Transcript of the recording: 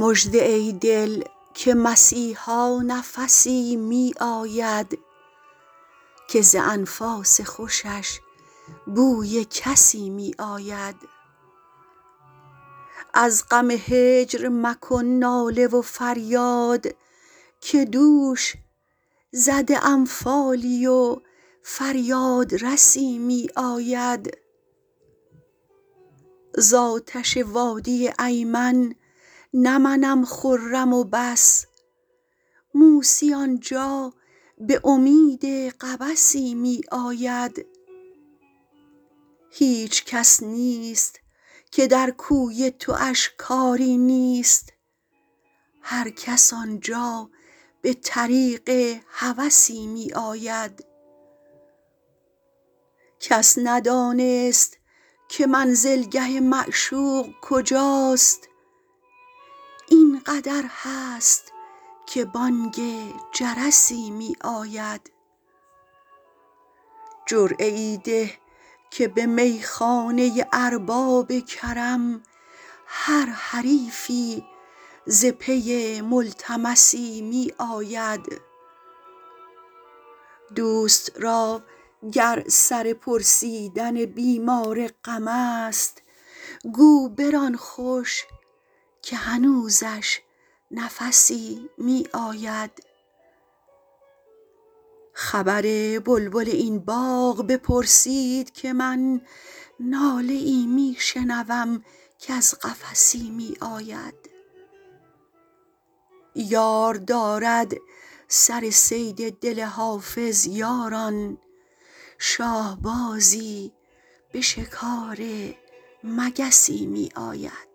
مژده ای دل که مسیحا نفسی می آید که ز انفاس خوشش بوی کسی می آید. از غم هجر مکن ناله و فریاد که دوش زده ام فالی و فریادرسی می آید. ز آتش وادی ایمن نه منم خرم و بس، موسی آنجا به امید قبسی می آید. هیچ کس نیست که در کوی تواش کاری نیست، هر کس آنجا به طریق هوسی می آید. کس ندانست که منزلگه معشوق کجاست، این قدر هست که بانگ جرسی می آید. جرعه ای ده که به میخانه ارباب کرم هر حریفی ز پی ملتمسی می آید. دوست را گر سر پرسیدن بیمار غم است، گو بران خوش که هنوزش نفسی می آید. خبر بلبل این باغ بپرسید که من ناله ای می شنوم کز قفسی می آید. یار دارد سر صید دل حافظ یاران، شاهبازی به شکار مگسی می آید.